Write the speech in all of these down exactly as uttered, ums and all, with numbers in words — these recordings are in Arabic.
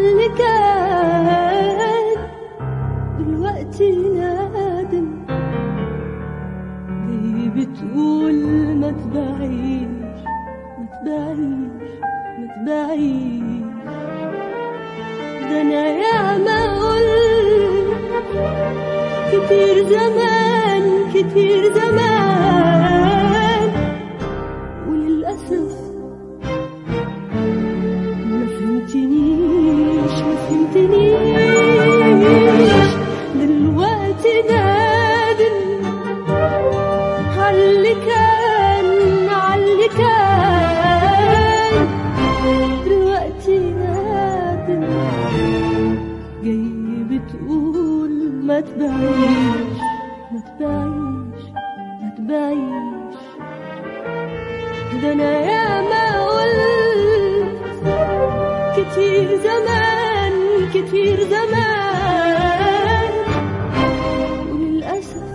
عاللي كان دلوقتي نادم، جاي بتقول ما تبعيش ما تبعيش ما تبعيش. ده انا ياما قلت كتير زمان كتير زمان، وللأسف ما فهمتنيش ما فهمتنيش. دلوقتي نادم عاللي كان عاللي كان، دلوقتي نادم جاي بتقول ما تبعيش ما تبعيش ما تبعيش. ده انا ياما قلت كتير زمان كتير زمان، وللأسف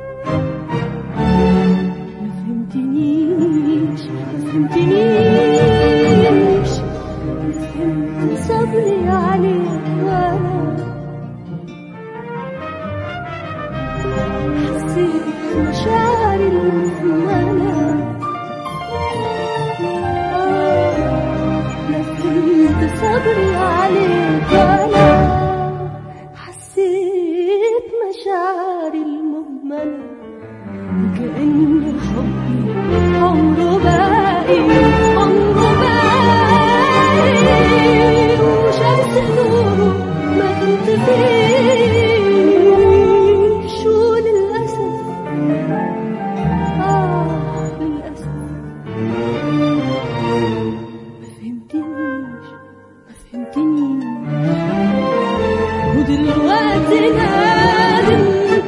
ما فهمتنيش ما فهمتنيش. ما فهمت صبري عليك وانا حسيت مشاعري المهملة. ما فهمت صبري عليك وانا حسيت مشاعري المهملة، وكأن حبي عمره باقي عمره باقي، وشمس نوره ما تنطفيش. وللأسف آه للأسف ما فهمتنيش ما فهمتنيش. ودلوقتي نادم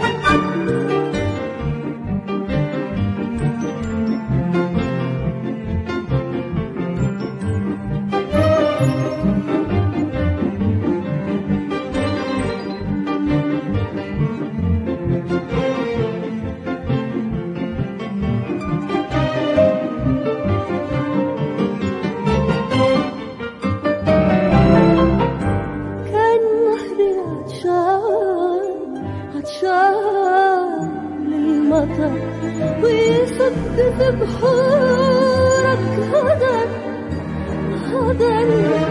للمطر ويصدف بحورك هدر هدر.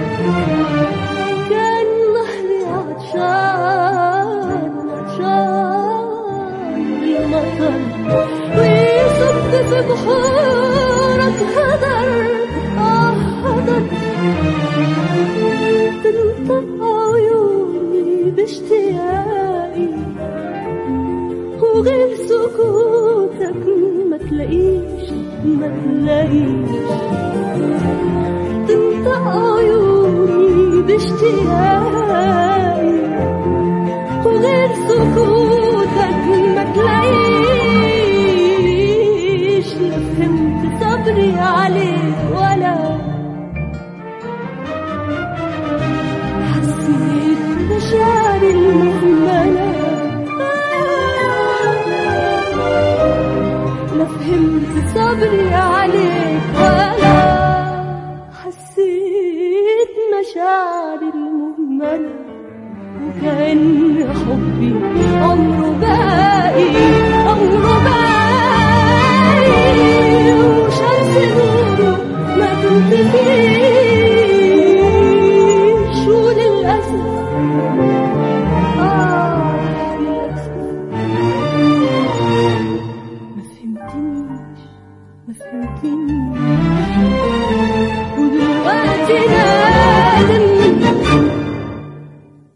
كان نهري عطشان عطشان للمطر ويصدف بحورك هدر آه هدر. تنطق عيوني باشتياقي، وغير سكوتك ما تلاقيش ما تلاقيش. تنطق عيوني باشتياقي، وغير سكوتك ما تلاقيش. لا فهمت صبري عليك ولا حسيت مشاعري المهملة. لا فهمت صبري عليك ولا حسيت مشاعري المهملة، وكأن حبي عمره باقي